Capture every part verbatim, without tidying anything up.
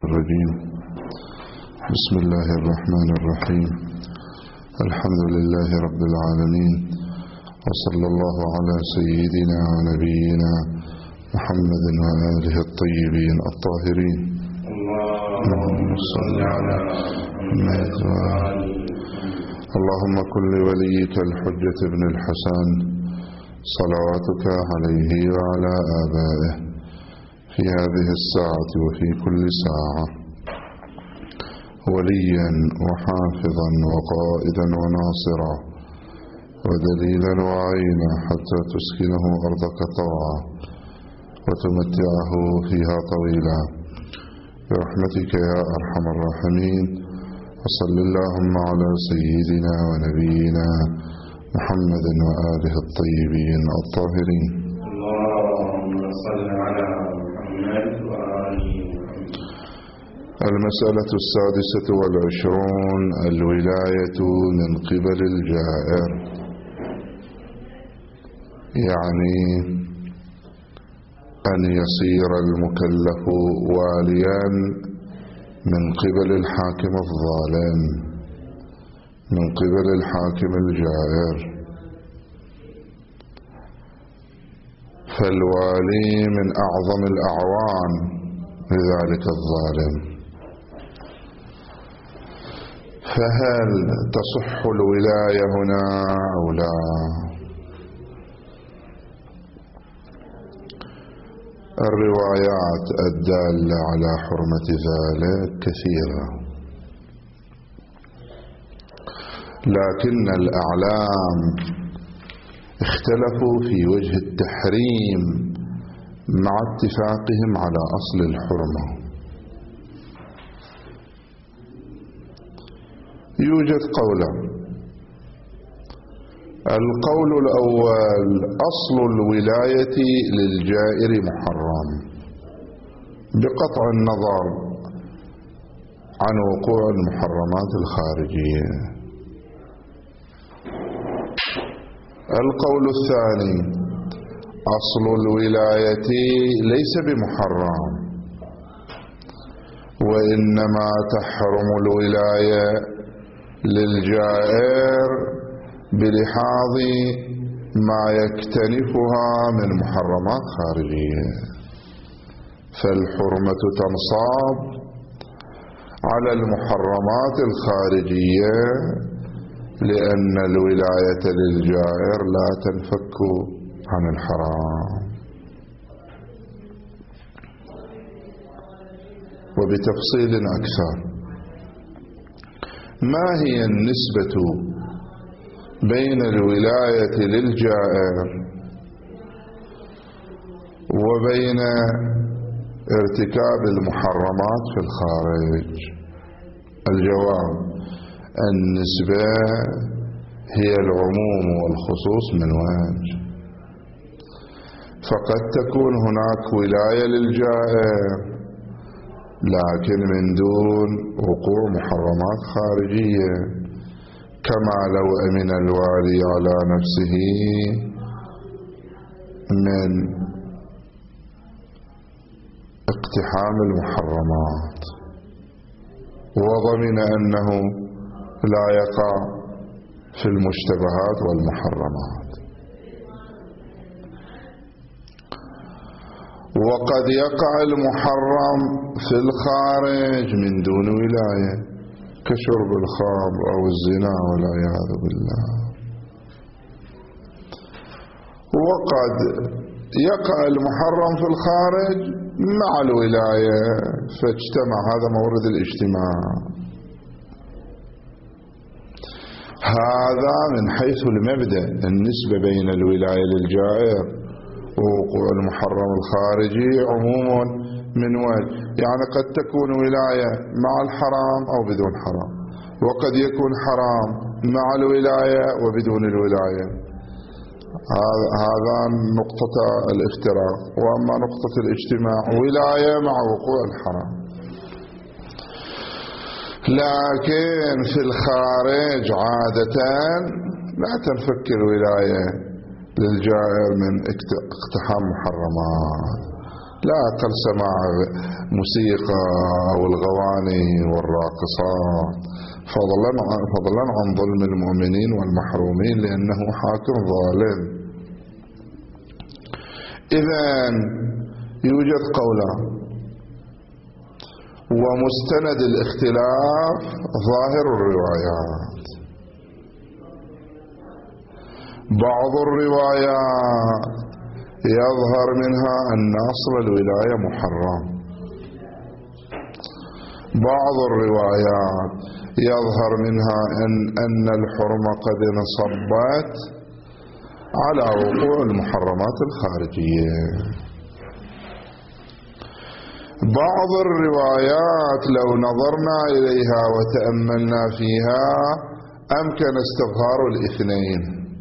الرجيم. بسم الله الرحمن الرحيم. الحمد لله رب العالمين، وصلى الله على سيدنا ونبينا محمد وآله الطيبين الطاهرين. اللهم صل على محمد. اللهم كن لوليك الحجة بن الحسن صلواتك عليه وعلى آبائه في هذه الساعة وفي كل ساعة وليا وحافظا وقائدا وناصرا ودليلا وعينا حتى تسكنه أرضك طوعا وتمتعه فيها طويلا برحمتك يا أرحم الراحمين. وصل اللهم على سيدنا ونبينا محمد وآله الطيبين الطاهرين. اللهم صل على محمد وآله محمد. المسألة السادسة والعشرون: الولاية من قبل الجائر، يعني أن يصير المكلف واليا من قبل الحاكم الظالم، من قبل الحاكم الجائر. فالوالي من أعظم الأعوان لذلك الظالم. فهل تصح الولاية هنا أو لا؟ الروايات الدالة على حرمة ذلك كثيرة، لكن الأعلام اختلفوا في وجه التحريم مع اتفاقهم على أصل الحرمة. يوجد قولان: القول الأول: أصل الولاية للجائر محرم بقطع النظر عن وقوع المحرمات الخارجية. القول الثاني: أصل الولاية ليس بمحرم، وإنما تحرم الولاية للجائر بلحاظ ما يكتنفها من محرمات خارجية، فالحرمة تنصاب على المحرمات الخارجية لأن الولاية للجائر لا تنفك عن الحرام. وبتفصيل أكثر: ما هي النسبة بين الولاية للجائر وبين ارتكاب المحرمات في الخارج؟ الجواب: النسبة هي العموم والخصوص من وجه، فقد تكون هناك ولاية للجائر لكن من دون وقوع محرمات خارجية، كما لو أمن الوالي على نفسه من اقتحام المحرمات وضمن أنه لا يقع في المشتبهات والمحرمات. وقد يقع المحرم في الخارج من دون ولاية كشرب الخمر أو الزنا والعياذ بالله، وقد يقع المحرم في الخارج مع الولاية فاجتمع، هذا مورد الاجتماع. هذا من حيث المبدأ النسبة بين الولاية للجائر ووقوع المحرم الخارجي عموما من وجه، يعني قد تكون ولاية مع الحرام أو بدون حرام، وقد يكون حرام مع الولاية وبدون الولاية. هذا نقطة الافتراق. وأما نقطة الاجتماع: ولاية مع وقوع الحرام. لكن في الخارج عادة لا تنفك الولاية للجائر من اقتحام محرمات، لا أقل سماع موسيقى والغواني والراقصات، فضلا فضلا عن ظلم المؤمنين والمحرومين، لأنه حاكم ظالم. إذن يوجد قولان، ومستند الاختلاف ظاهر الروايات. بعض الروايات يظهر منها أن أصل الولاية محرم، بعض الروايات يظهر منها أن, أن الحرمة قد انصبت على وقوع المحرمات الخارجية. بعض الروايات لو نظرنا إليها وتأملنا فيها أمكن استظهار الاثنين،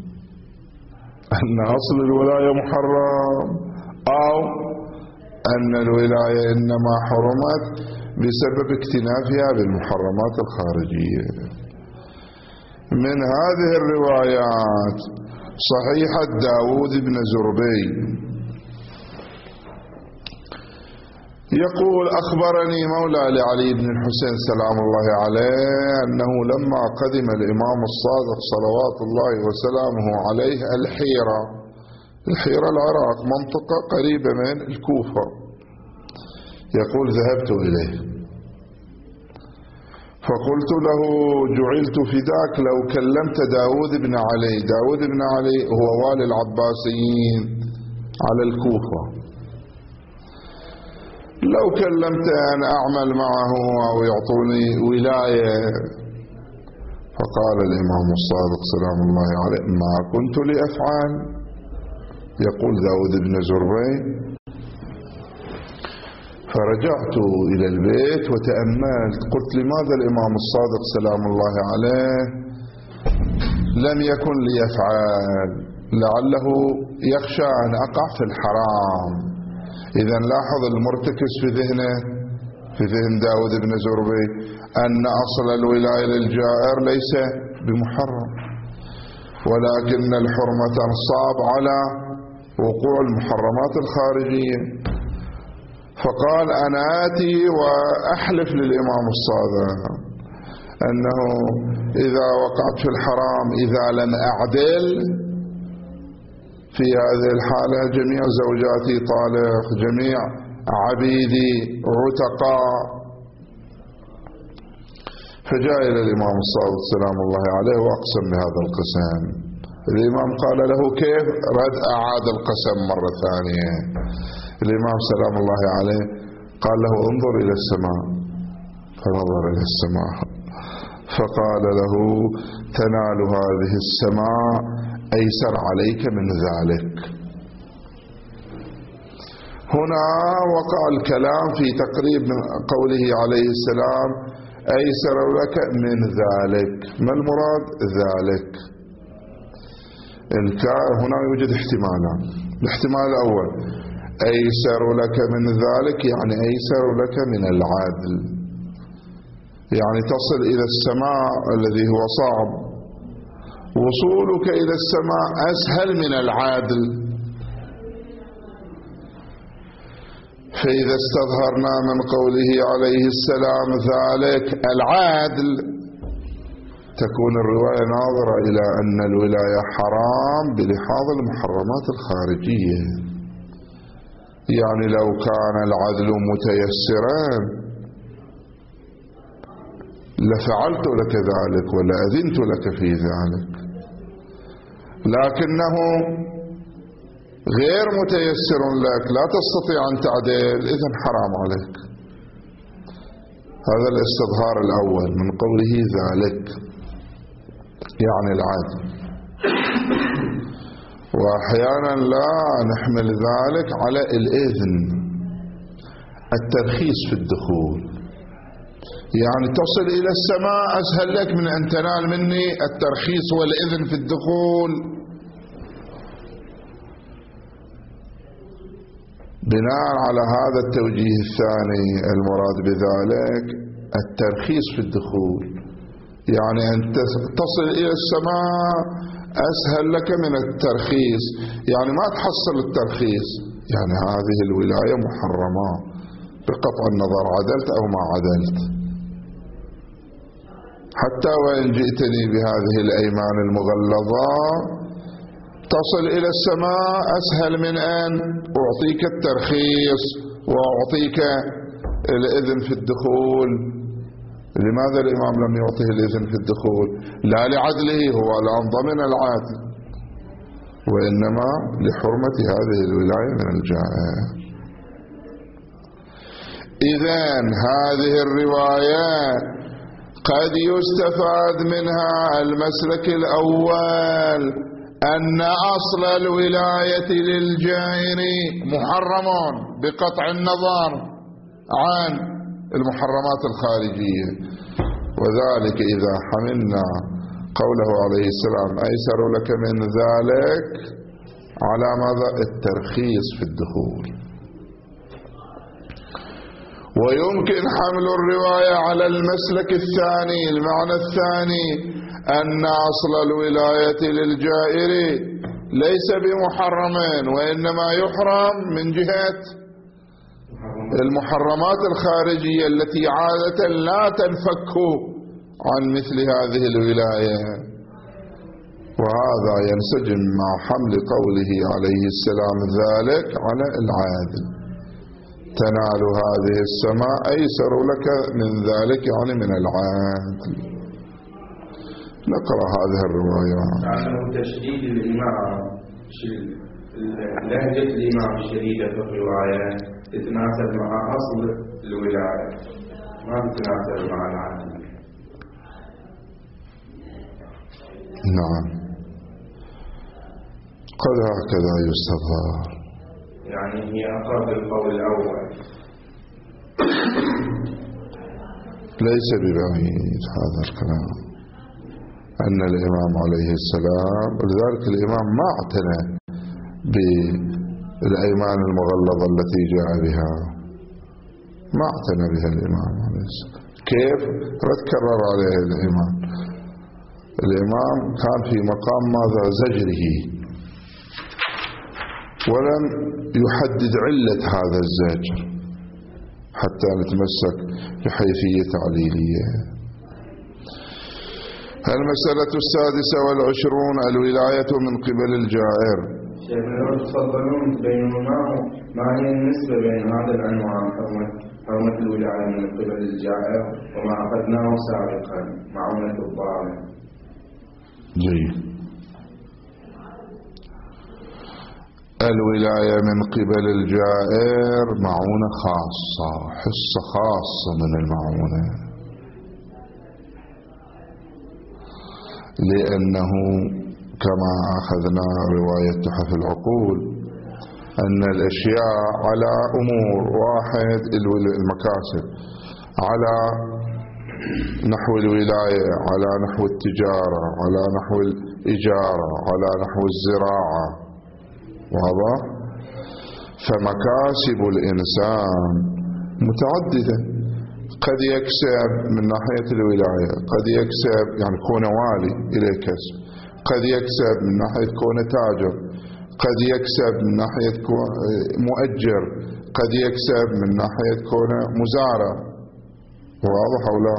أن أصل الولاية محرم أو أن الولاية إنما حرمت بسبب اكتنافها بالمحرمات الخارجية. من هذه الروايات صحيحة داود بن زربي يقول: أخبرني مولى لعلي بن الحسين سلام الله عليه أنه لما قدم الإمام الصادق صلوات الله وسلامه عليه الحيرة، الحيرة العراق منطقة قريبة من الكوفة، يقول: ذهبت إليه فقلت له: جعلت فداك لو كلمت داود بن علي. داود بن علي هو والي العباسيين على الكوفة، لو كلمت أن أعمل معه أو يعطوني ولاية. فقال الإمام الصادق سلام الله عليه: ما كنت لأفعل. يقول داود بن زربي: فرجعت إلى البيت وتأملت، قلت: لماذا الإمام الصادق سلام الله عليه لم يكن ليفعل؟ لعله يخشى أن أقع في الحرام. إذن لاحظ المرتكز في ذهنه، في ذهن داود بن زربي، أن أصل الولاية للجائر ليس بمحرم، ولكن الحرمة تنصاب على وقوع المحرمات الخارجية. فقال: أنا آتي وأحلف للإمام الصادق أنه إذا وقعت في الحرام إذا لم أعدل في هذه الحالة جميع زوجاتي طالق، جميع عبيدي عتقاء. فجاء إلى الإمام الصادق سلام الله عليه وأقسم بهذا القسم. الإمام قال له: كيف؟ رد أعاد القسم مرة ثانية. الإمام سلام الله عليه قال له: انظر إلى السماء. فنظر إلى السماء فقال له: تنال هذه السماء أيسر عليك من ذلك. هنا وقع الكلام في تقريب من قوله عليه السلام: أيسر لك من ذلك. ما المراد ذلك؟ هنا يوجد احتمالان. الاحتمال الأول: أيسر لك من ذلك يعني أيسر لك من العدل، يعني تصل إلى السماء الذي هو صعب، وصولك إلى السماء أسهل من العادل. فإذا استظهرنا من قوله عليه السلام ذلك العادل، تكون الرواية ناظرة إلى أن الولاية حرام بلحاظ المحرمات الخارجية. يعني لو كان العدل متيسرا لفعلت لك ذلك ولا أذنت لك في ذلك، لكنه غير متيسر لك، لا تستطيع أن تعدل، إذن حرام عليك. هذا الاستظهار الأول من قوله ذلك، يعني العدل. وأحيانا لا نحمل ذلك على الإذن، الترخيص في الدخول، يعني تصل إلى السماء أسهل لك من أن تنال مني الترخيص والإذن في الدخول. بناء على هذا التوجيه الثاني المراد بذلك الترخيص في الدخول، يعني أن تصل إلى السماء أسهل لك من الترخيص، يعني ما تحصل الترخيص يعني هذه الولاية محرمة بقطع النظر عدلت أو ما عدلت، حتى وإن جئتني بهذه الأيمان المغلظة تصل إلى السماء أسهل من أن أعطيك الترخيص وأعطيك الإذن في الدخول. لماذا الإمام لم يعطيه الإذن في الدخول؟ لا لعدله، هو الآن ضمن العدل، وإنما لحرمة هذه الولاية من الجائر. إذن هذه الرواية قد يستفاد منها المسلك الأول أن أصل الولاية للجائر محرم بقطع النظر عن المحرمات الخارجية، وذلك إذا حملنا قوله عليه السلام أيسر لك من ذلك على ماذا؟ الترخيص في الدخول. ويمكن حمل الرواية على المسلك الثاني، المعنى الثاني، أن أصل الولاية للجائر ليس بمحرم، وإنما يحرم من جهة المحرمات الخارجية التي عادة لا تنفك عن مثل هذه الولاية. وهذا ينسجم مع حمل قوله عليه السلام ذلك على العادل، تنال هذه السماء أيسر لك من ذلك، يعني من العادل. نقرأ هذه الرواية. عنه تشديد الإمام، لهجة الإمام الشديدة في الرواية تتناسب مع أصل الولاية، ما تتناسب مع العادل. نعم، قد هكذا يستظهر، يعني هي أقرب القول الأول. ليس ببعيد هذا الكلام أن الإمام عليه السلام، ولذلك الإمام ما اعتنى بالأيمان المغلظة التي جاء بها، ما اعتنى بها الإمام عليه السلام. كيف؟ تكرر عليه الإمام. الإمام كان في مقام ماذا؟ زجره، ولم يحدد علة هذا الزجر حتى نتمسك بحيثية تعليلية. المسألة السادسة والعشرون الولاية من قبل الجائر. شيخنا لو تفضلون بينهما ما هي النسبة بين هذا العنوان حرمة حرمة الولاية من قبل الجائر وما أخذناه سابقا معونة الظالم؟ جيد. الولاية من قبل الجائر معونة خاصة، حصة خاصة من المعونة، لأنه كما أخذنا رواية تحف العقول أن الأشياء على أمور واحد، المكاسب على نحو الولاية، على نحو التجارة، على نحو الإجارة، على نحو الزراعة، واضح؟ فمكاسب الإنسان متعددة، قد يكسب من ناحية الولاية، قد يكسب يعني كون والي إليه كسب، قد يكسب من ناحية كون تاجر، قد يكسب من ناحية كون مؤجر، قد يكسب من ناحية كون مزارع، واضح أو لا؟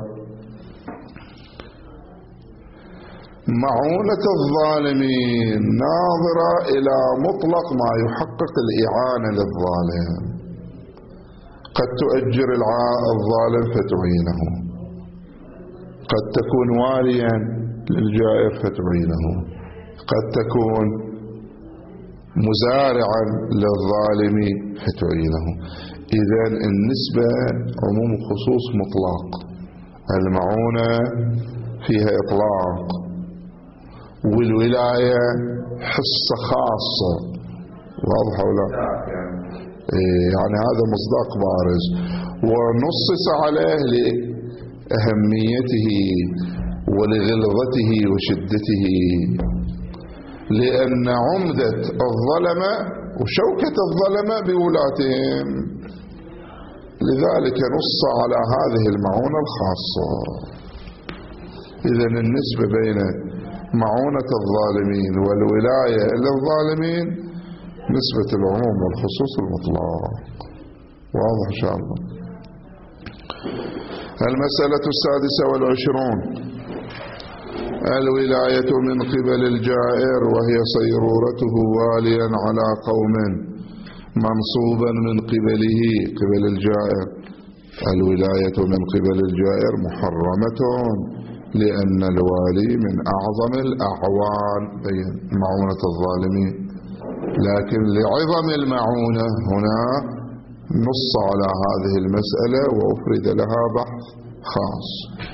معونة الظالمين ناظرة إلى مطلق ما يحقق الإعانة للظالم. قد تؤجر الظالم فتعينه، قد تكون واليا للجائر فتعينه، قد تكون مزارعا للظالم فتعينه. إذن النسبة عموم خصوص مطلق، المعونة فيها إطلاق، والولاية حصة خاصة، واضح ولا؟ يعني هذا مصداق بارز، ونصص عليه لأهميته ولغلظته وشدته، لأن عمدة الظلمة وشوكة الظلمة بولاتهم، لذلك نص على هذه المعونة الخاصة. إذن النسبة بين معونة الظالمين والولاية للظالمين نسبة العموم والخصوص المطلق. واضح إن شاء الله. المسألة السادسة والعشرون: الولاية من قبل الجائر، وهي صيرورته واليا على قوم منصوبا من قبله قبل الجائر. الولاية من قبل الجائر محرمة، لأن الوالي من أعظم الأعوان بين معونة الظالمين، لكن لعظم المعونة هنا نص على هذه المسألة وأفرد لها بحث خاص.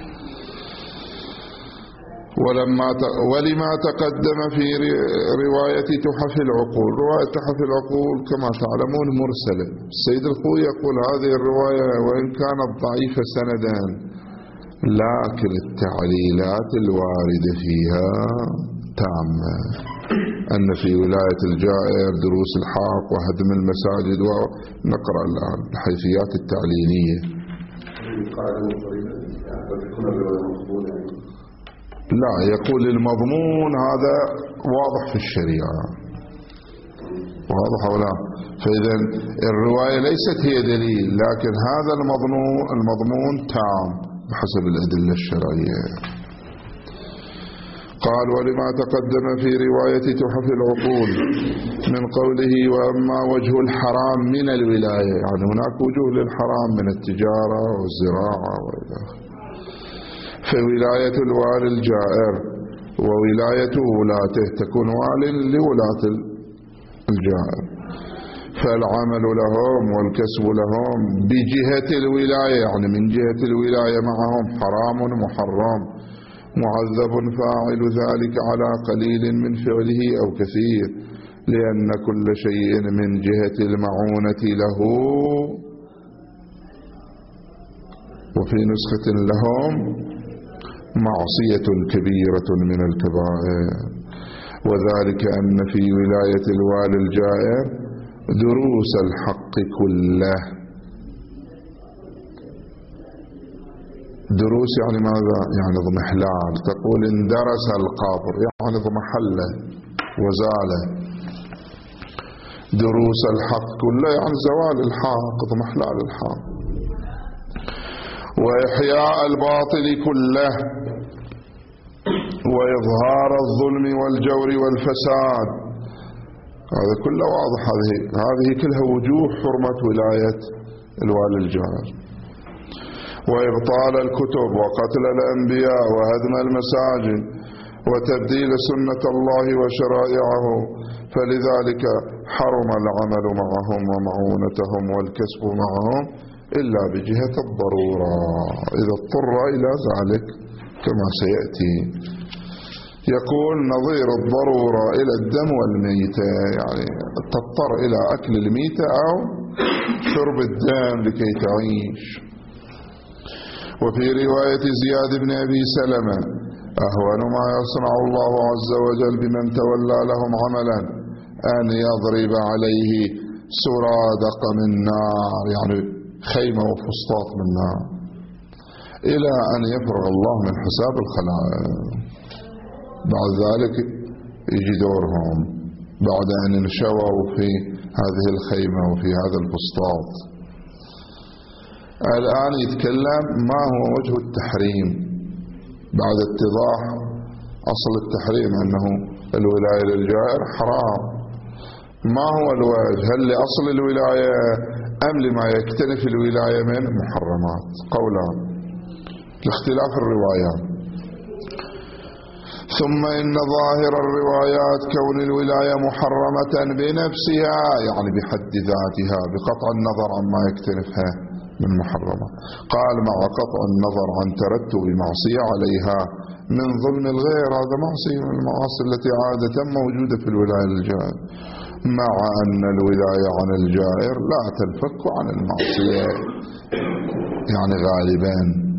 ولما ولما تقدم في رواية تحف العقول. رواية تحف العقول كما تعلمون مرسلة. السيد الخوي يقول هذه الرواية وإن كانت ضعيفة سندا، لكن التعليلات الواردة فيها تامة، أن في ولاية الجائر دروس الحق وهدم المساجد، ونقرأ الآن الحيثيات التعليلية. لا، يقول المضمون هذا واضح في الشريعة، واضح ولا؟ فإذا الرواية ليست هي دليل، لكن هذا المضمون المضمون تام بحسب الأدلة الشرعية. قال: ولما تقدم في رواية تحف العقول من قوله: وأما وجه الحرام من الولاية، يعني هناك وجوه للحرام من التجارة والزراعة وإلى آخره. فولاية الوالي الجائر وولاية ولاته تكون وال لولاة الجائر، فالعمل لهم والكسب لهم بجهة الولاية، يعني من جهة الولاية معهم حرام محرم، معذب فاعل ذلك على قليل من فعله أو كثير، لأن كل شيء من جهة المعونة له. وفي نسخة لهم معصية كبيرة من الكبائر، وذلك أن في ولاية الوالي الجائر دروس الحق كله. دروس يعني ماذا؟ يعني ضمحلال. تقول اندرس القبر، يعني ضمحله وزاله. دروس الحق كله يعني زوال الحق، ضمحلال الحق. وإحياء الباطل كله، وإظهار الظلم والجور والفساد. هذا كله واضح. هذه هذه كلها وجوه حرمة ولاية الوالي الجائر. وإبطال الكتب وقتل الأنبياء وهدم المساجد وتبديل سنة الله وشرائعه، فلذلك حرم العمل معهم ومعونتهم والكسب معهم إلا بجهة الضرورة، إذا اضطر إلى ذلك كما سيأتي. يقول نظير الضرورة إلى الدم والميتة، يعني تضطر إلى أكل الميتة أو شرب الدم لكي تعيش. وفي رواية زياد بن أبي سلمة: أهون ما يصنع الله عز وجل بمن تولى لهم عملا أن يضرب عليه سرادق من نار، يعني خيمة وفسطاط من نار، إلى أن يفرغ الله من حساب الخلائق. بعد ذلك يجي دورهم بعد أن انشووا في هذه الخيمة وفي هذا الفسطاط. الآن يتكلم ما هو وجه التحريم بعد اتضاح أصل التحريم أنه الولاية للجائر حرام. ما هو الوجه؟ هل لأصل الولاية أم لما يكتنف الولاية من محرمات؟ قولان لاختلاف الروايات. ثم إن ظاهر الروايات كون الولاية محرمة بنفسها، يعني بحد ذاتها بقطع النظر عما يكتنفها من محرمة. قال: مع قطع النظر عن ترتب معصية عليها من ظلم الغير، هذا معصية من المعاصي التي عادة موجودة في الولاية للجائر، مع أن الولاية عن الجائر لا تنفك عن المعصية، يعني غالبا.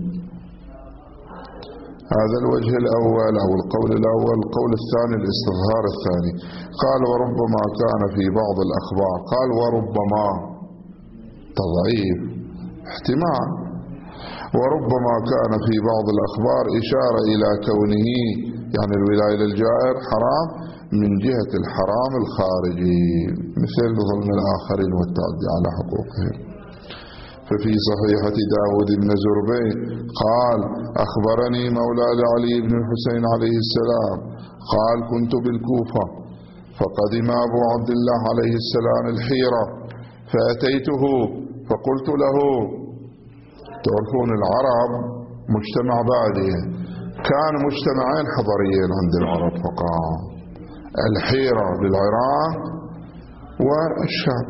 هذا الوجه الأول أو القول الأول. القول الثاني الاستظهار الثاني. قال: وربما كان في بعض الأخبار. قال: وربما تضعيف احتمال. وربما كان في بعض الأخبار إشارة إلى كونه يعني الولاية للجائر حرام من جهة الحرام الخارجي مثل ظلم الآخرين والتعدي على حقوقهم. ففي صحيحة داود بن زربين قال أخبرني مولى لعلي بن الحسين عليه السلام قال كنت بالكوفة فقدم أبو عبد الله عليه السلام الحيرة فأتيته فقلت له، تعرفون العرب مجتمع بادية، كان مجتمعين حضريين عند العرب فقط، الحيرة بالعراق والشام.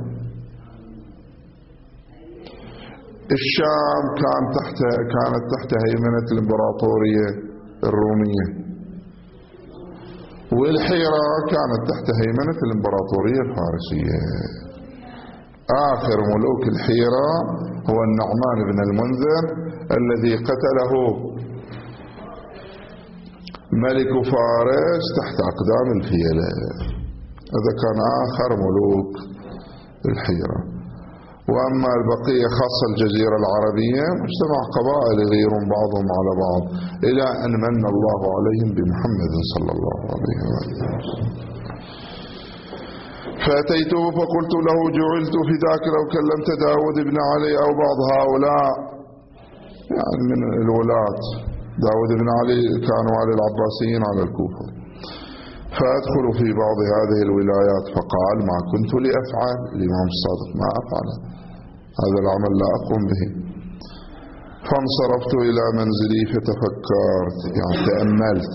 الشام كان تحت كانت تحت هيمنة الإمبراطورية الرومية، والحيرة كانت تحت هيمنة الإمبراطورية الفارسية. آخر ملوك الحيرة هو النعمان بن المنذر الذي قتله ملك فارس تحت أقدام الفيلة، هذا كان آخر ملوك الحيرة. وأما البقية خاصة الجزيرة العربية مجتمع قبائل يغيرون بعضهم على بعض إلى أن من الله عليهم بمحمد صلى الله عليه وسلم. فأتيته فقلت له جعلت فداك لو كلمت داود بن علي أو بعض هؤلاء، يعني من الولاة. داود بن علي كان والي العباسيين على الكوفة، فأدخل في بعض هذه الولايات. فقال ما كنت لأفعل، الإمام الصادق ما أفعل هذا العمل، لا أقوم به. فانصرفت إلى منزلي فتفكرت، يعني تأملت،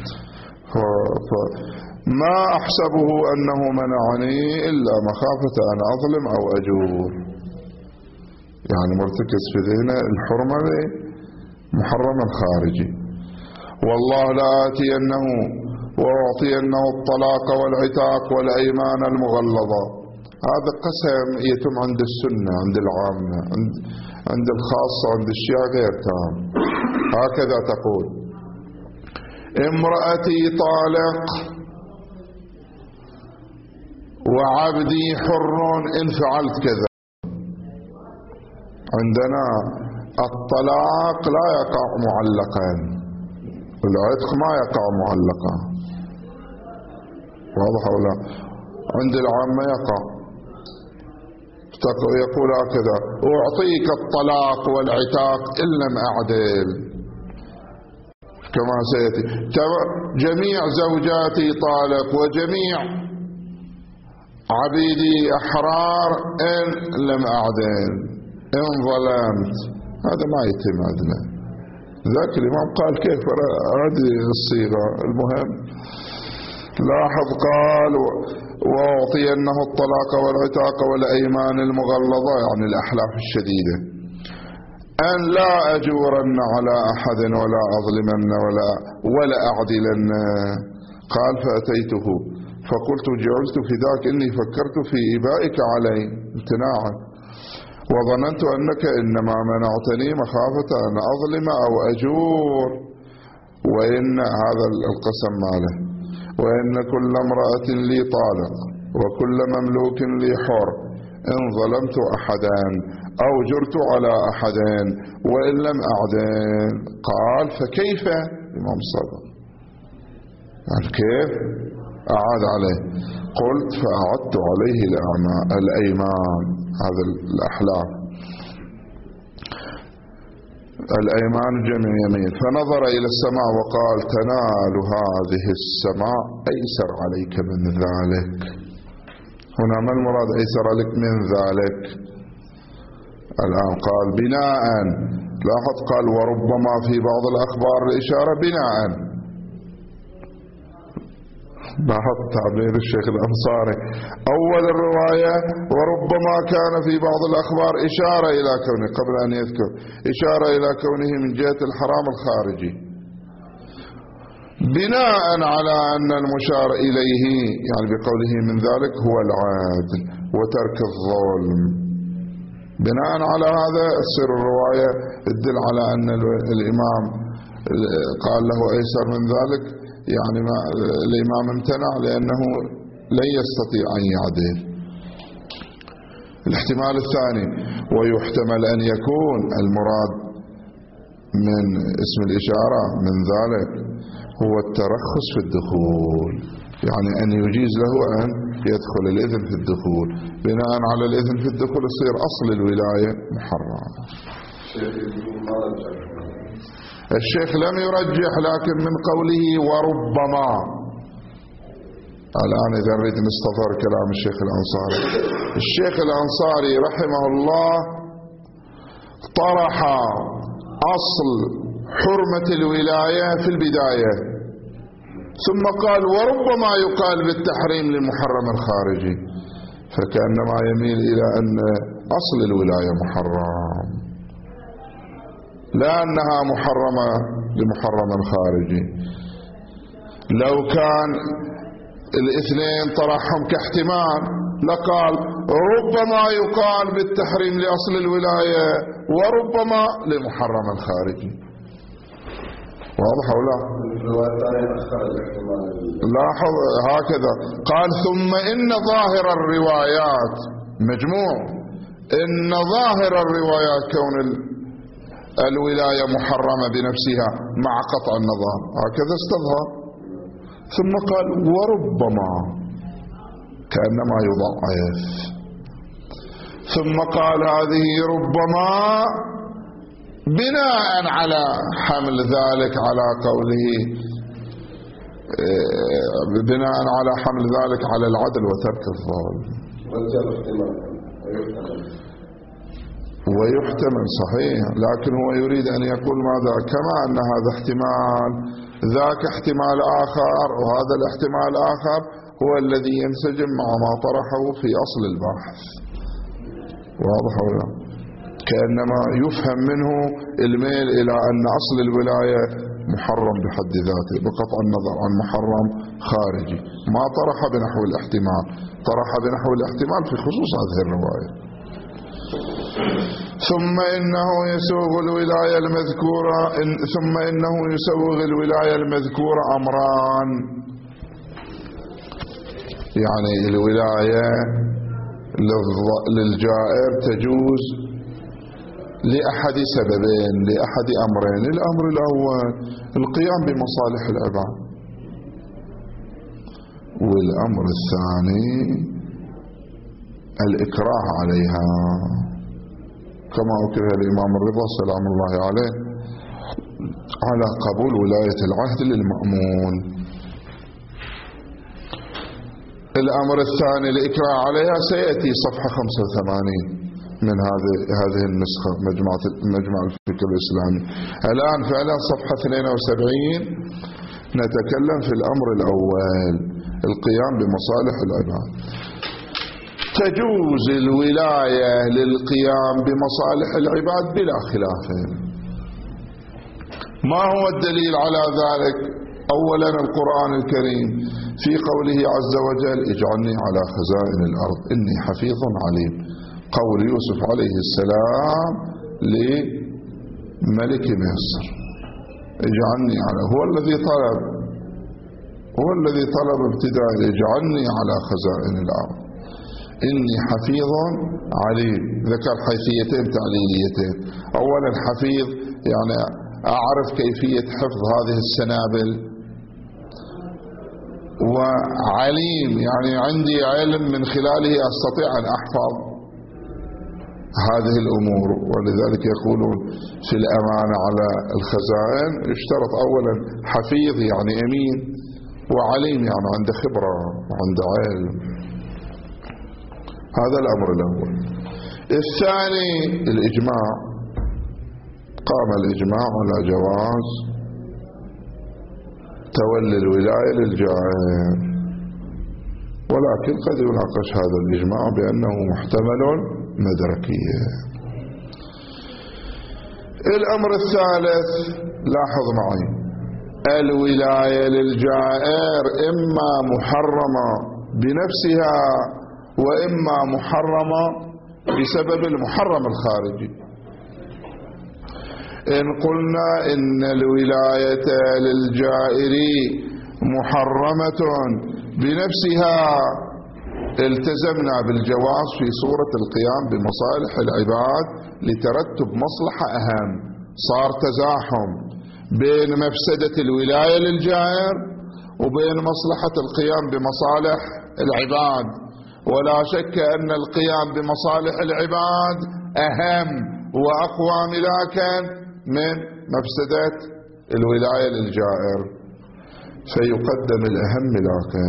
فما أحسبه أنه منعني إلا مخافة أن أظلم أو أجور، يعني مرتكز في ذهنه الحرمة محرم الخارجي. والله لآتينه وأعطينه الطلاق والعتاق والأيمان المغلظة. هذا قسم يتم عند السنة، عند العامة، عند, عند الخاصة، عند الشيعة غير تام. هكذا تقول: امرأتي طالق وعبدي حر إن فعلت كذا. عندنا الطلاق لا يقع معلقا، والعتق ما يقع معلقا، واضح ولا؟ عند العامة يقع، يقول هكذا: أعطيك الطلاق والعتاق إن لم أعدل، كما سيأتي: جميع زوجاتي طالق وجميع عبيدي أحرار إن لم أعدل، إن ظلمت. هذا ما يتم عندنا. ذاك الإمام قال كيف؟ هذه الصيغة. المهم لاحظ، قال: وأعطينه الطلاق والعتاق والأيمان المغلظة، يعني الأحلاف الشديدة، أن لا أجورن على أحد ولا أظلمن ولا ولا أعدلن. قال: فأتيته فقلت: جعلت فداك إني فكرت في إبائك علي امتناعا، وظننت أنك إنما منعتني مخافة أن أظلم أو أجور، وإن هذا القسم ماله، وإن كل امرأة لي طالق وكل مملوك لي حر، إن ظلمت أحدا أو جرت على أحد وإن لم أعدل. قال: فكيف؟ الإمام الصادق قال: كيف؟ أعاد عليه. قلت: فأعدت عليه الأيمان، هذا الأحلاف، الأيمان جمع يمين. فنظر إلى السماء وقال: تنال هذه السماء أيسر عليك من ذلك. هنا ما المراد أيسر عليك من ذلك؟ الآن قال بناء، لاحظ قال: وربما في بعض الأخبار الإشارة بناء. لاحظ تعبير الشيخ الأنصاري: أول الرواية وربما كان في بعض الأخبار إشارة إلى كونه، قبل أن يذكر إشارة إلى كونه من جهة الحرام الخارجي، بناء على أن المشار إليه يعني بقوله من ذلك هو العدل وترك الظلم. بناء على هذا تصير الرواية تدل على أن الإمام قال له أيسر من ذلك، يعني ما الإمام امتنع لأنه لن يستطيع أن يعدل. الاحتمال الثاني: ويحتمل أن يكون المراد من اسم الإشارة من ذلك هو الترخص في الدخول، يعني أن يجيز له أن يدخل الإذن في الدخول، بناء على الإذن في الدخول يصير أصل الولاية محرم. الشيخ لم يرجح، لكن من قوله وربما. الآن إذا نريد نستظهر كلام الشيخ الأنصاري، الشيخ الأنصاري رحمه الله طرح أصل حرمة الولاية في البداية، ثم قال وربما يقال بالتحريم للمحرم الخارجي، فكأنما يميل إلى أن أصل الولاية محرم، لا أنها محرمة لمحرم خارجي. لو كان الاثنين طرحهم كاحتمال لقال ربما يقال بالتحريم لأصل الولاية وربما لمحرم الخارجي. واضح أو لا؟ لاحظ هكذا قال ثم إن ظاهر الروايات مجموع، إن ظاهر الروايات كون الولاية محرمة بنفسها مع قطع النظر، هكذا استظهر. ثم قال وربما كأنما يضعف، ثم قال هذه ربما بناء على حمل ذلك على قوله، بناء على حمل ذلك على العدل وترك الظلم. ويحتمل صحيح، لكن هو يريد أن يقول ماذا؟ كما أن هذا احتمال ذاك احتمال آخر، وهذا الاحتمال الآخر هو الذي ينسجم مع ما طرحه في أصل البحث. واضح ولا؟ كأنما يفهم منه الميل إلى أن أصل الولاية محرم بحد ذاته بقطع النظر عن محرم خارجي، ما طرح بنحو الاحتمال، طرح بنحو الاحتمال في خصوص هذه الرواية. ثم إنه يسوغ الولاية المذكورة إن ثم إنه يسوغ الولاية المذكورة أمران، يعني الولاية للجائر تجوز لأحد سببين، لأحد أمرين. الأمر الأول القيام بمصالح العباد، والأمر الثاني الإكراه عليها، كما أكره الإمام الرضا سلام الله عليه على قبول ولاية العهد للمأمون. الأمر الثاني الإكراه عليها سيأتي صفحة خمسة وثمانين من هذه هذه النسخة مجمع مجمع الفكر الإسلامي. الآن فعلا صفحة اثنين وسبعين نتكلم في الأمر الأول القيام بمصالح العباد. تجوز الولاية للقيام بمصالح العباد بلا خلاف. ما هو الدليل على ذلك؟ أولا القرآن الكريم في قوله عز وجل اجعلني على خزائن الأرض إني حفيظ عليم، قول يوسف عليه السلام لملك مصر اجعلني على، هو الذي طلب هو الذي طلب ابتداء اجعلني على خزائن الأرض إني حفيظ عليم. ذكر حيثيتين تعليليتين، أولا حفيظ يعني أعرف كيفية حفظ هذه السنابل، وعليم يعني عندي علم من خلاله أستطيع أن أحفظ هذه الأمور. ولذلك يقولون في الأمانة على الخزائن يشترط أولا حفيظ يعني أمين، وعليم يعني عنده خبرة وعنده علم. هذا الأمر الأول. الثاني الإجماع، قام الإجماع على جواز تولي الولاية للجائر، ولكن قد يناقش هذا الإجماع بأنه محتمل مدركيا. الأمر الثالث لاحظ معي، الولاية للجائر إما محرمة بنفسها وإما محرمة بسبب المحرم الخارجي. إن قلنا إن الولاية للجائر محرمة بنفسها التزمنا بالجواز في صورة القيام بمصالح العباد لترتب مصلحة أهم. صار تزاحم بين مفسدة الولاية للجائر وبين مصلحة القيام بمصالح العباد. ولا شك أن القيام بمصالح العباد أهم وأقوى ملاكا من مفسدة الولاية للجائر، فيقدم الأهم ملاكا.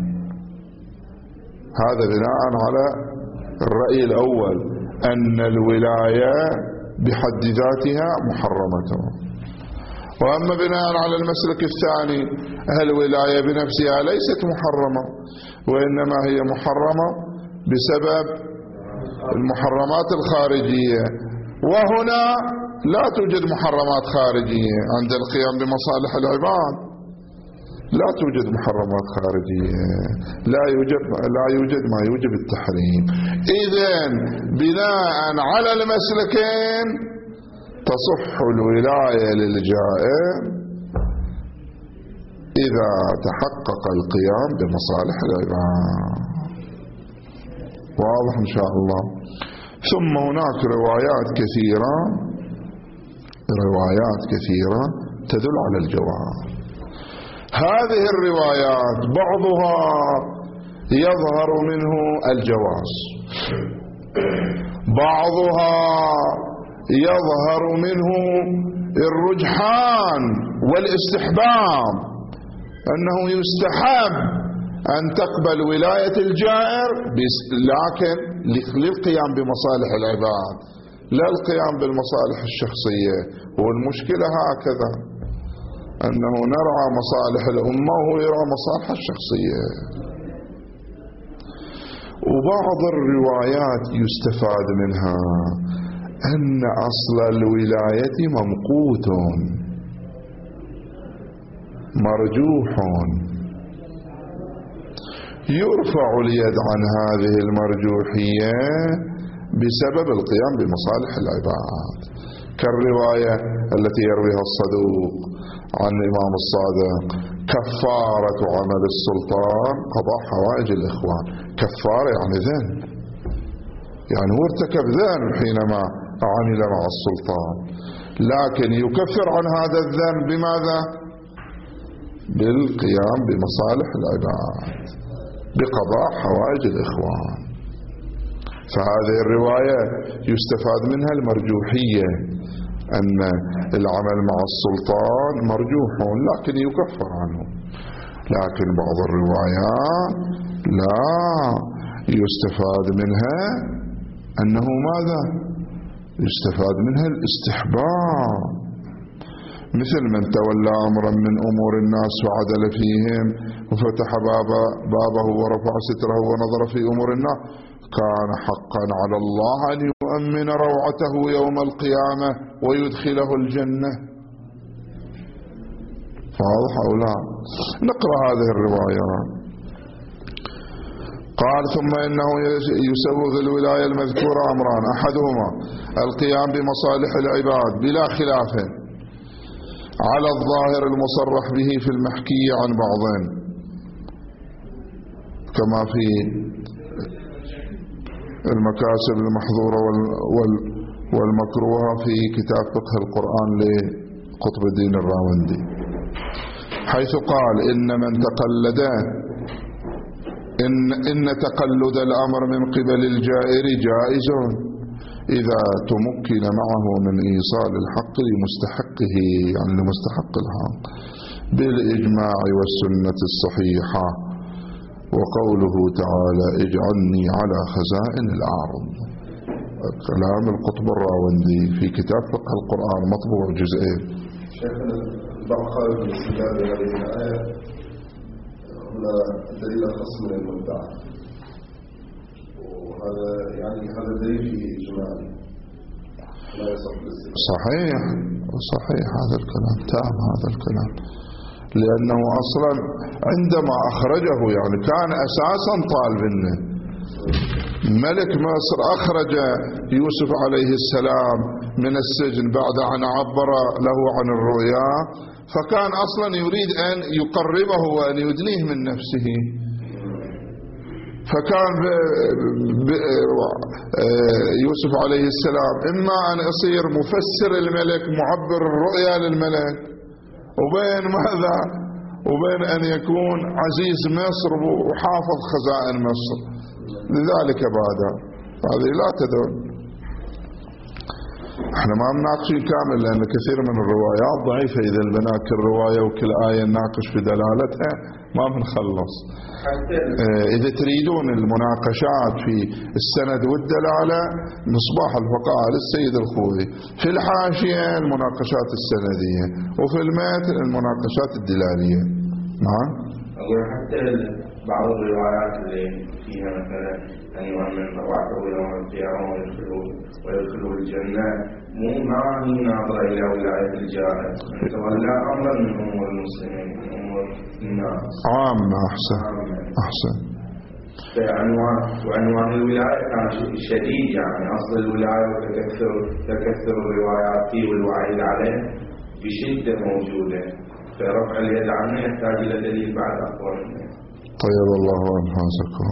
هذا بناء على الرأي الأول أن الولاية بحد ذاتها محرمة. وأما بناء على المسلك الثاني الولاية بنفسها ليست محرمة، وإنما هي محرمة بسبب المحرمات الخارجية، وهنا لا توجد محرمات خارجية. عند القيام بمصالح العباد لا توجد محرمات خارجية، لا يوجد لا يوجد ما يوجب التحريم. إذن بناء على المسلكين تصح الولاية للجائر إذا تحقق القيام بمصالح العباد. واضح إن شاء الله. ثم هناك روايات كثيرة روايات كثيرة تدل على الجواز. هذه الروايات بعضها يظهر منه الجواز، بعضها يظهر منه الرجحان والاستحباب، أنه يستحب أن تقبل ولاية الجائر لكن للقيام بمصالح العباد لا القيام بالمصالح الشخصية. والمشكلة هكذا، أنه نرعى مصالح الأمة وهو يرعى مصالح الشخصية. وبعض الروايات يستفاد منها أن أصل الولاية ممقوت مرجوح، يرفع اليد عن هذه المرجوحية بسبب القيام بمصالح العباد، كالرواية التي يرويها الصدوق عن الإمام الصادق: كفارة عمل السلطان قضاء حوائج الإخوان. كفارة يعني ذنب، يعني هو ارتكب ذنب حينما عمل مع السلطان، لكن يكفر عن هذا الذنب بماذا؟ بالقيام بمصالح العباد، بقضاء حوائج الإخوان. فهذه الرواية يستفاد منها المرجوحية، أن العمل مع السلطان مرجوح لكن يكفر عنه. لكن بعض الروايات لا يستفاد منها أنه ماذا؟ يستفاد منها الاستحباب، مثل من تولى أمرا من أمور الناس وعدل فيهم وفتح بابه ورفع ستره ونظر في أمور الناس كان حقا على الله أن يؤمن روعته يوم القيامة ويدخله الجنة. واضح أو لا؟ نقرأ هذه الرواية. قال: ثم إنه يسوغ الولاية المذكورة أمران: أحدهما القيام بمصالح العباد بلا خلاف على الظاهر المصرح به في المحكي عن بعضهم، كما في المكاسب المحظورة والمكروهة في كتاب فقه القرآن لقطب الدين الراوندي، حيث قال: إن من تقلد إن, إن تقلد الأمر من قبل الجائر جائز إذا تمكن معه من إيصال الحق لمستحقه، يعني لمستحق الحق، بالإجماع والسنة الصحيحة، وقوله تعالى: اجعلني على خزائن الأرض. كلام القطب الراوندي في كتاب فقه القرآن مطبوع جزئين. شيخنا بعض خارج الاستدلال بهذه الآية هنا دليل خاص من المدعى، وهذا يعني هذا دليل في إجماعي لا يصح الاستدلال. صحيح صحيح هذا الكلام تام، هذا الكلام، لأنه أصلا عندما أخرجه يعني كان أساسا طالب منه. ملك مصر أخرج يوسف عليه السلام من السجن بعد أن عبر له عن الرؤيا، فكان أصلا يريد أن يقربه وأن يدنيه من نفسه، فكان يوسف عليه السلام إما أن يصير مفسر الملك معبر الرؤيا للملك، وبين ماذا وبين أن يكون عزيز مصر وحافظ خزائن مصر. لذلك بادر. هذه لا تدل. احنا ما مناقشين كامل لأن كثير من الروايات ضعيفة. إذا البناء كل رواية وكل آية نناقش في دلالتها ما بنخلص. إذا تريدون المناقشات في السند والدلالة مصباح الفقهاء للسيد الخوئي، في الحاشية المناقشات السندية، وفي المتن المناقشات الدلالية. نعم. أقول حتى بعض الروايات اللي فيها مثلا أن يؤمن روعته يوم القيامة ويدخلوا ويدخلوا الجنة مو ما هي ناظرة إلى ولاية الجائر، من تولى أمرا من أمور المسلمين من أمور الناس عامة. أحسن أحسن. فعنوان وعنوان الولاية كان شديد، يعني أصل الولاية وتكثر تكثر الروايات فيه والوعيد عليه بشدة موجودة، فرفع اليد عنه يحتاج إلى دليل بعد أقوى منه. طيب الله أنفاسكم.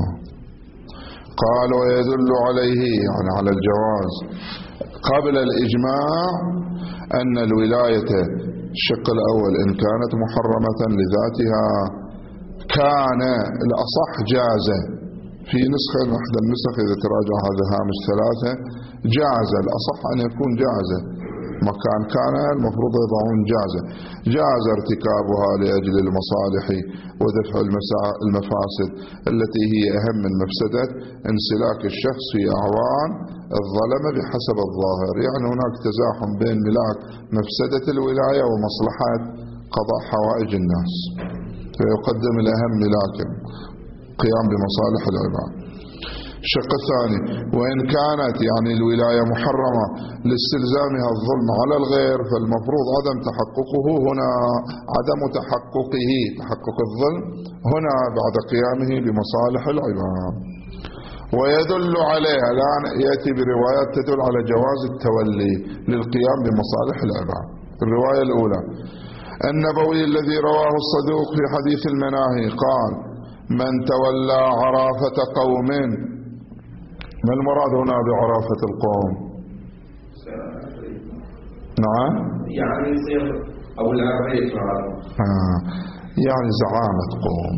قال ويدل عليه يعني على الجواز قبل الإجماع أن الولاية الشق الأول إن كانت محرمة لذاتها كان الأصح جازة. في نسخة واحدة النسخ إذا تراجع هذا هامش ثلاثة جاز، الأصح أن يكون جازة. مكان كان المفروض يضعون جازة. جاز ارتكابها لأجل المصالح ودفع المفاسد التي هي أهم من مفسدة انسلاك الشخص في أعوان الظلمة بحسب الظاهر. يعني هناك تزاحم بين ملاك مفسدة الولاية ومصلحة قضاء حوائج الناس، فيقدم الأهم ملاكا قيام بمصالح العباد. الشق الثاني وإن كانت يعني الولاية محرمة لاستلزامها الظلم على الغير فالمفروض عدم تحققه هنا، عدم تحققه تحقق الظلم هنا بعد قيامه بمصالح العباد. ويدل عليها الآن يأتي بروايات تدل على جواز التولي للقيام بمصالح العباد. الرواية الأولى النبوي الذي رواه الصدوق في حديث المناهي قال من تولى عرافة قوم. ما المراد هنا بعرافة القوم؟ نعم يعني يصير أو العريف آه. يعني زعامة قوم.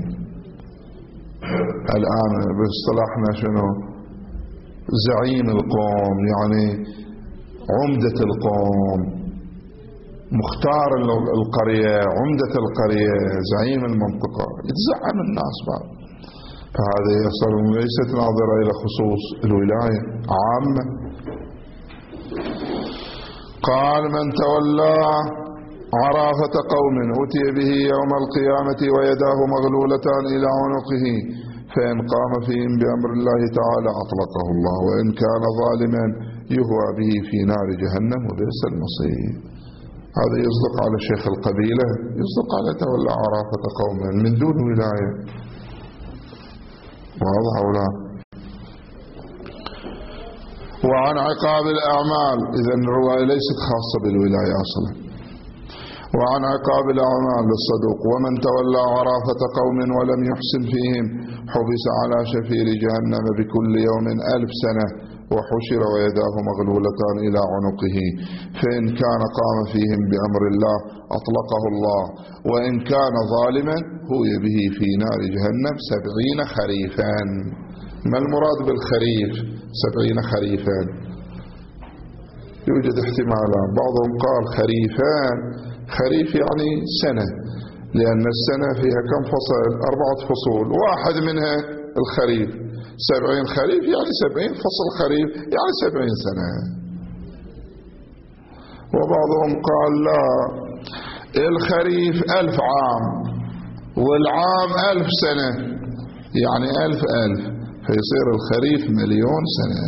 الآن باصطلاحنا شنو زعيم القوم، يعني عمدة القوم، مختار القرية، عمدة القرية، زعيم المنطقة، يتزعم الناس بعد. فهذه أصلا ليست ناظرة إلى خصوص الولاية عامة. قال من تولى عرافة قوم أتي به يوم القيامة ويداه مغلولتان إلى عنقه فإن قام فيهم بأمر الله تعالى أطلقه الله وإن كان ظالما يهوى به في نار جهنم وبئس المصير. هذا يصدق على شيخ القبيلة، يصدق على تولى عرافة قوم من دون ولاية. واضح ولا؟ وعن عقاب الأعمال، إذن الرواية ليست خاصة بالولاية أصلا. وعن عقاب الأعمال للصدوق ومن تولى عرافة قوم ولم يحسن فيهم حبس على شفير جهنم بكل يوم ألف سنة وحشر ويداه مغلولتان إلى عنقه فإن كان قام فيهم بأمر الله أطلقه الله وإن كان ظالما هوي به في نار جهنم سبعين خريفا. ما المراد بالخريف؟ سبعين خريفا. يوجد احتمالان، بعضهم قال خريفان، خريف يعني سنة، لأن السنة فيها كم فصل؟ أربعة فصول، واحد منها الخريف. سبعين خريف يعني سبعين فصل خريف يعني سبعين سنة. وبعضهم قال لا، الخريف ألف عام والعام ألف سنة، يعني ألف ألف، فيصير الخريف مليون سنة.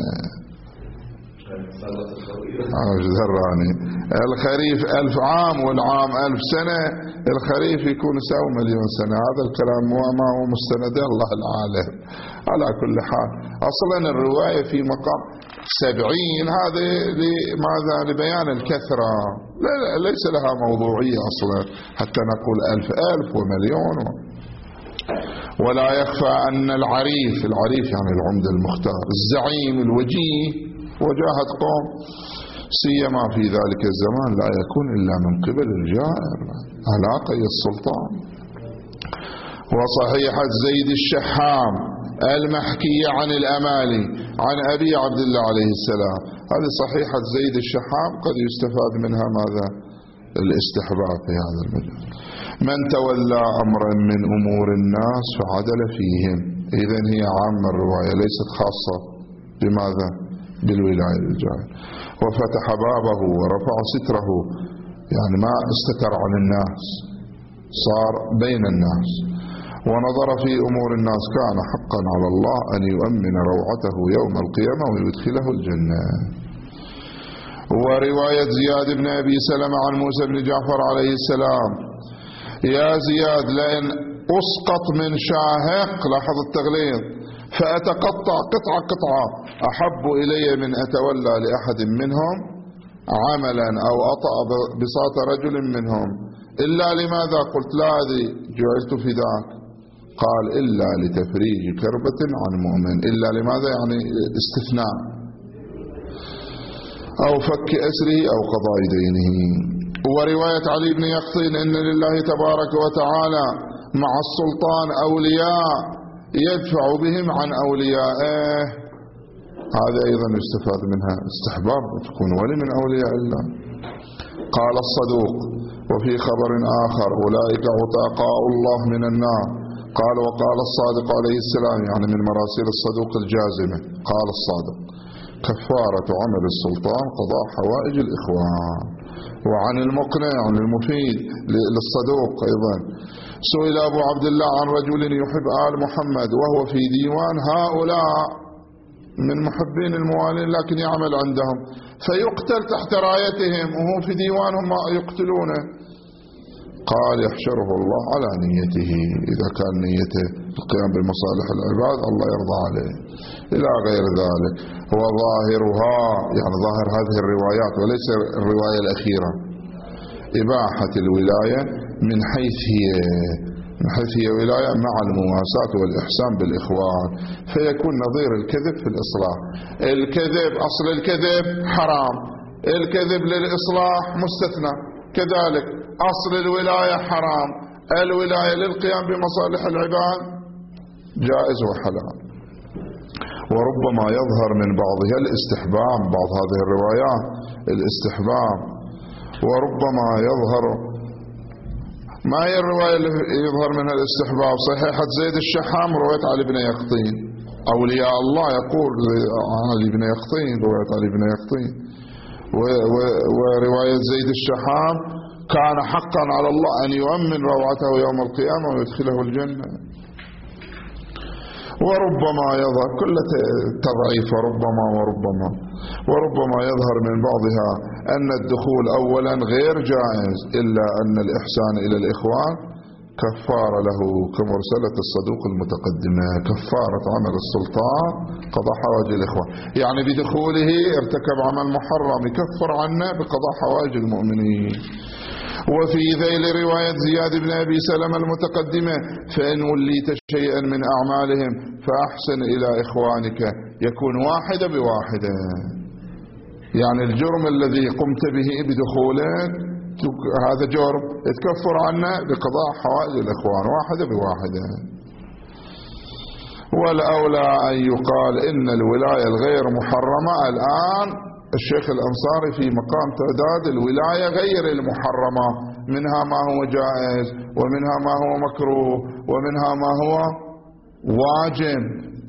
ذراني الخريف ألف عام والعام ألف سنة، الخريف يكون يساوي مليون سنة. هذا الكلام ما هو مستند الله العالم. على كل حال أصلا الرواية في مقام سبعين هذا لماذا؟ لبيان الكثرة، ليس لها موضوعية أصلا حتى نقول ألف ألف ومليون. ولا يخفى أن العريف، العريف يعني العمدة المختار، الزعيم الوجيه وجاهة قوم سيما في ذلك الزمان لا يكون إلا من قبل الجائر علاقة السلطان. وصحيحة زيد الشحام المحكية عن الأمالي عن أبي عبد الله عليه السلام. هذه صحيحة زيد الشحام قد يستفاد منها ماذا؟ الاستحباب في هذا المجال. من تولى أمرا من أمور الناس فعدل فيهم. إذن هي عامة الرواية ليست خاصة بماذا؟ بالولاية للجاهل. وفتح بابه ورفع ستره، يعني ما استتر عن الناس، صار بين الناس. ونظر في أمور الناس كان حقا على الله أن يؤمن روعته يوم القيامة ويدخله الجنة. ورواية زياد بن أبي سلمة عن موسى بن جعفر عليه السلام: يا زياد لئن أسقط من شاهق، لاحظ التغليظ، فأتقطع قطعة قطعة أحب إلي من أتولى لأحد منهم عملا أو أطأ بساط رجل منهم، إلا لماذا؟ قلت لا أدري، جعلت فداك. قال: إلا لتفريج كربة عن مؤمن. إلا لماذا؟ يعني استثناء، أو فك أسره أو قضاء دينه. ورواية علي بن يقطين: إن لله تبارك وتعالى مع السلطان أولياء يدفع بهم عن أوليائه. هذا أيضا يستفاد منها استحباب تكون ولي من أولياء الله. قال الصدوق: وفي خبر آخر: أولئك عتقاء الله من النار. قال: وقال الصادق عليه السلام، يعني من مراسيل الصدوق الجازمة، قال الصادق: كفارة عمل السلطان قضاء حوائج الإخوان. وعن المقنع عن المفيد للصدوق أيضا: سئل أبو عبد الله عن رجل يحب آل محمد وهو في ديوان هؤلاء من محبين الموالين لكن يعمل عندهم، فيقتل تحت رايتهم وهو في ديوانهم يقتلونه. قال: يحشره الله على نيته، إذا كان نيته القيام بمصالح العباد الله يرضى عليه، إلى غير ذلك. هو ظاهرها، يعني ظاهر هذه الروايات وليس الرواية الأخيرة، إباحة الولاية من حيث هي من حيث هي ولاية مع المواساة والإحسان بالإخوان، فيكون نظير الكذب في الإصلاح. الكذب أصل الكذب حرام، الكذب للإصلاح مستثنى، كذلك أصل الولاية حرام، الولاية للقيام بمصالح العباد جائز وحلال. وربما يظهر من بعضها الاستحباب، بعض هذه الروايات الاستحباب، وربما يظهر ما هي الرواية اللي يظهر منها الاستحباب؟ صحيحة زيد الشحام رواية علي بن يقطين، أولياء الله يقول علي بن يقطين، رواية علي بن يقطين. ورواية زيد الشحام كان حقا على الله أن يؤمن روعته يوم القيامة ويدخله الجنة. وربما يظهر كل تضعيف، وربما وربما وربما يظهر من بعضها أن الدخول أولا غير جائز، إلا أن الإحسان إلى الإخوان كفارة له، كمرسلة الصدوق المتقدمة، كفارة عمل السلطان قضاء حوائج الإخوان، يعني بدخوله ارتكب عمل محرم يكفر عنه بقضاء حوائج المؤمنين. وفي ذيل رواية زياد بن أبي سلمة المتقدمة: فإن وليت شيئا من أعمالهم فأحسن إلى إخوانك، يكون واحدة بواحدة، يعني الجرم الذي قمت به بدخولك هذا جرم يتكفر عنه بقضاء حوائج الإخوان واحدة بواحدة. والأولى أن يقال إن الولاية الغير محرمة الآن الشيخ الأنصاري في مقام تعداد الولاية غير المحرمة، منها ما هو جائز، ومنها ما هو مكروه، ومنها ما هو واجب.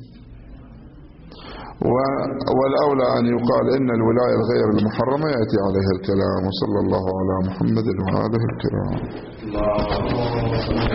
والأولى أن يقال إن الولاية الغير المحرمة يأتي عليها الكلام. وصلى الله على محمد وآله الكرام.